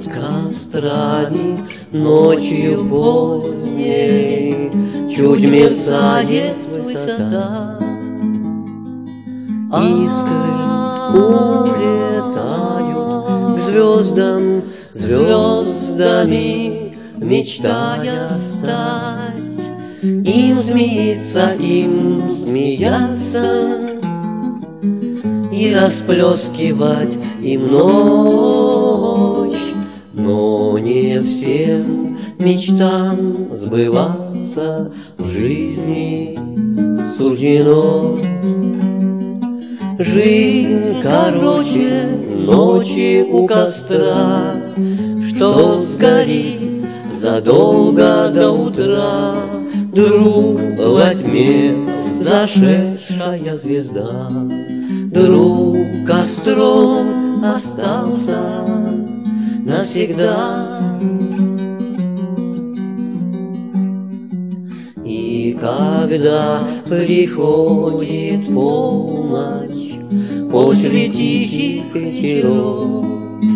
кострами ночью поздней чуть мерцает высота. Искры улетают к звездам, звездами мечтая стать. Им змеиться, им смеяться и расплескивать им ночь. Но не всем мечтам сбываться в жизни суждено. Жизнь короче ночи у костра, что сгорит задолго до утра. Друг во тьме зашедшая звезда, друг костром остался навсегда. И когда приходит полночь после тихих вечеров,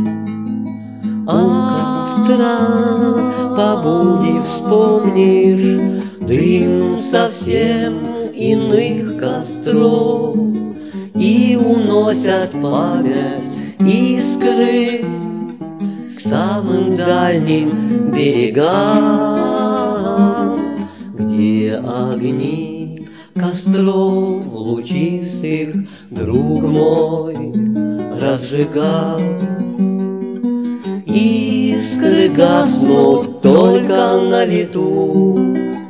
а костра побуди вспомнишь дым совсем иных костров, и уносят память искры к самым дальним берегам, где огни костров лучистых друг мой разжигал. Искры гаснут только на лету,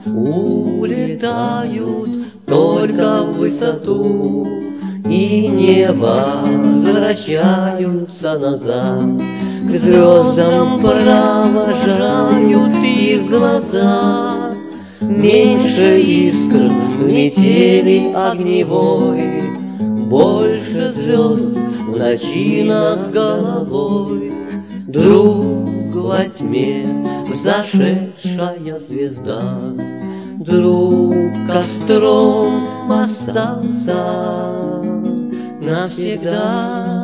улетают только в высоту и не возвращаются назад. К звездам провожают их глаза. Меньше искр в метели огневой, больше звезд в ночи над головой. Друг во тьме взошедшая звезда, друг костром остался навсегда.